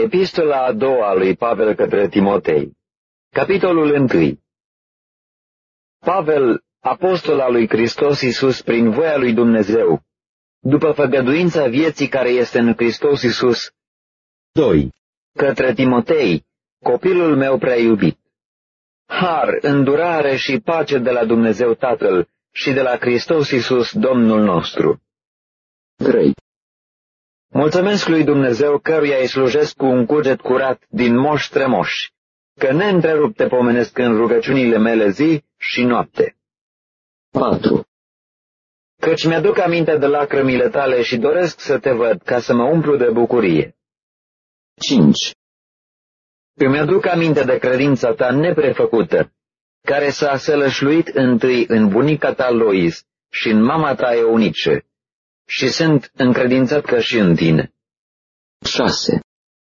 Epistola a doua lui Pavel către Timotei. Capitolul 1. Pavel, apostol al lui Hristos Iisus prin voia lui Dumnezeu, după făgăduința vieții care este în Hristos Iisus. 2. Către Timotei, copilul meu prea iubit. Har, îndurare și pace de la Dumnezeu Tatăl și de la Hristos Iisus, Domnul nostru. 3. Mulțumesc lui Dumnezeu, căruia îi slujesc cu un cuget curat din moși strămoși, că neîntrerupt te pomenesc în rugăciunile mele zi și noapte. 4. Căci mi-aduc aminte de lacrămile tale și doresc să te văd ca să mă umplu de bucurie. 5. Îmi aduc aminte de credința ta neprefăcută, care s-a sălășluit întâi în bunica ta Lois și în mama ta Eunice, și sunt încredințat că și în tine. 6.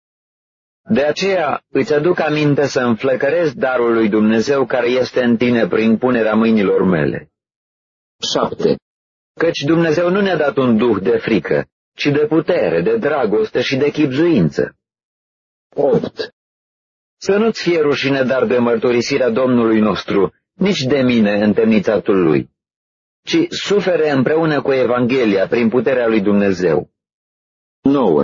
De aceea îți aduc aminte să înflăcărezi darul lui Dumnezeu care este în tine prin punerea mâinilor mele. 7. Căci Dumnezeu nu ne-a dat un duh de frică, ci de putere, de dragoste și de chibzuință. 8. Să nu-ți fie rușine dar de mărturisirea Domnului nostru, nici de mine, întemnițatul lui, ci sufere împreună cu Evanghelia prin puterea lui Dumnezeu. 9.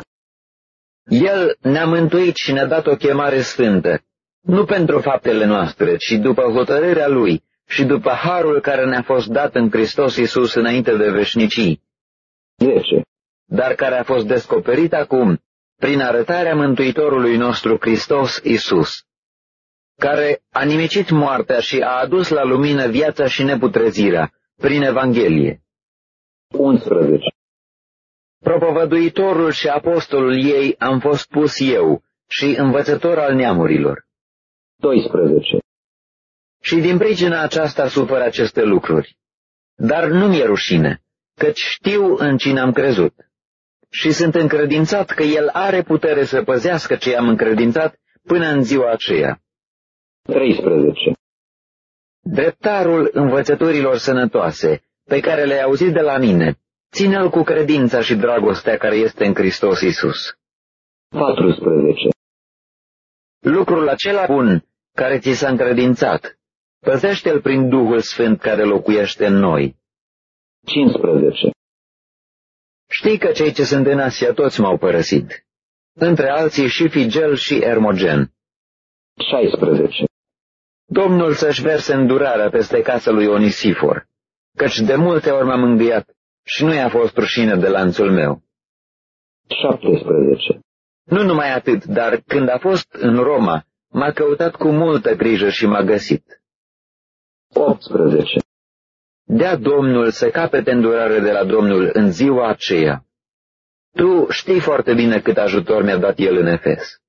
El ne-a mântuit și ne-a dat o chemare sfântă, nu pentru faptele noastre, ci după hotărârea Lui și după harul care ne-a fost dat în Hristos Iisus înainte de veșnicii. 10. Dar care a fost descoperit acum prin arătarea Mântuitorului nostru Hristos Iisus, care a nimicit moartea și a adus la lumină viața și neputrezirea prin Evanghelie. 11. Propovăduitorul și apostolul ei am fost pus eu și învățător al neamurilor. 12. Și din pricina aceasta sufăr aceste lucruri. Dar nu mi-e rușine, căci știu în cine am crezut. Și sunt încredințat că El are putere să păzească ce am încredințat până în ziua aceea. 13. Dreptarul învățăturilor sănătoase, pe care le-ai auzit de la mine, ține-l cu credința și dragostea care este în Hristos Iisus. 14. Lucrul acela bun care ți s-a încredințat, păzește-l prin Duhul Sfânt care locuiește în noi. 15. Știi că cei ce sunt în Asia toți m-au părăsit, între alții și Figel și Ermogen. 16. Domnul să-și verse îndurarea peste casa lui Onisifor, căci de multe ori m-am mângâiat și nu i-a fost rușine de lanțul meu. 17. Nu numai atât, dar când a fost în Roma, m-a căutat cu multă grijă și m-a găsit. 18. Dea Domnul să capete îndurare de la Domnul în ziua aceea. Tu știi foarte bine cât ajutor mi-a dat El în Efes.